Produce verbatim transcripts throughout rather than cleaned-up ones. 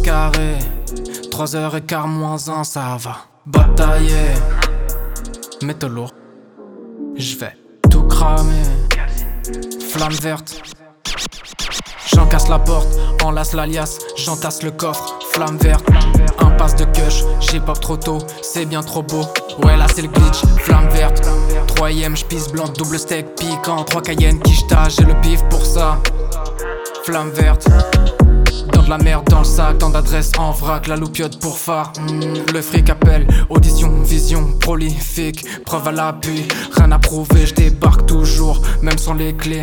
carré, trois heures et quart moins un, ça va. Batailler, métaux lourd, j'vais tout cramer. Flamme verte, j'en casse la porte, enlace l'alias, j'entasse le coffre. Flamme verte, impasse de cush, j'ai pop trop tôt, c'est bien trop beau. Ouais là c'est le glitch, flamme verte. Troisième, j'pisse blanc, double steak piquant. Trois Cayenne, quicheta, j'ai le pif pour ça. Flamme verte, dans de la merde dans le sac, tant d'adresses en vrac, la loupiote pour phare. Mmh, le fric appelle, audition, vision, prolifique, preuve à l'appui, rien à prouver, je débarque toujours, même sans les clés.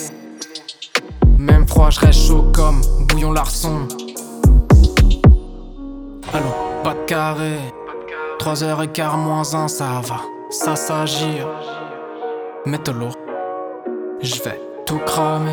Même froid, je reste chaud comme bouillon Larson. Allô, pas de carré, trois heures et quart moins un, ça va, ça s'agit. Métaux lourd, j'vais tout cramer.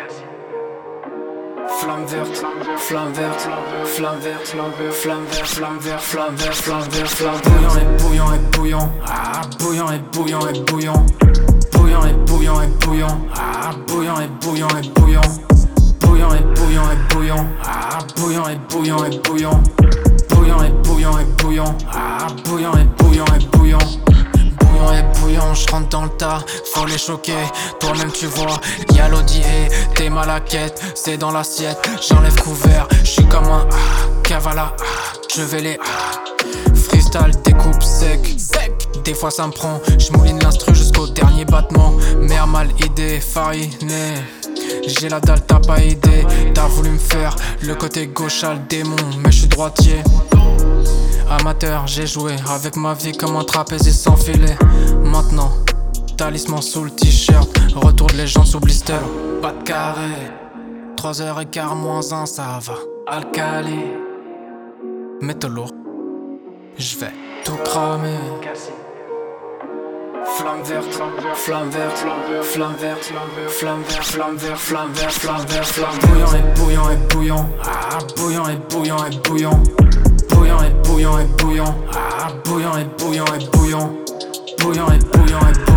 Flamme verte, flamme verte, flamme verte, flamme verte, flamme verte, flamme verte, flamme verte, flamme bouillant et bouillant et bouillant, ah bouillant et bouillant et bouillant, bouillant et bouillant et bouillant, ah bouillant et bouillant et bouillant, bouillant et bouillant et bouillant, ah bouillant et bouillant et bouillant, bouillant et bouillant et bouillant, ah bouillant et bouillant et bouillant. Bouillant et bouillant, j'rentre dans le tas, faut les choquer. Toi-même tu vois, y'a l'audi et t'es mal à quête, c'est dans l'assiette. J'enlève couvert, j'suis comme un ah, cavala, ah, je vais les ah, freestyle, découpe sec, sec. Des fois ça me prend, j'mouline l'instru jusqu'au dernier battement. Mère mal idée, fariné. J'ai la dalle, t'as pas idée. T'as voulu me faire le côté gauche à le démon, mais j'suis droitier. Amateur, j'ai joué avec ma vie comme un trapéziste sans filet. Maintenant, talisman sous le t-shirt, retour de légende sous blister. Pas de carré, trois heures et quart moins un, ça va. Alcali, métaux lourd, j'vais tout cramer. Flamme verte, flamme verte, flamme verte, flamme verte, flamme verte, flamme verte, flamme verte, flamme bouillant et bouillant et bouillant, ah bouillant et bouillant et bouillant, bouillant et bouillant et bouillant, ah bouillant et bouillant et bouillant, bouillant et bouillant et bouillant.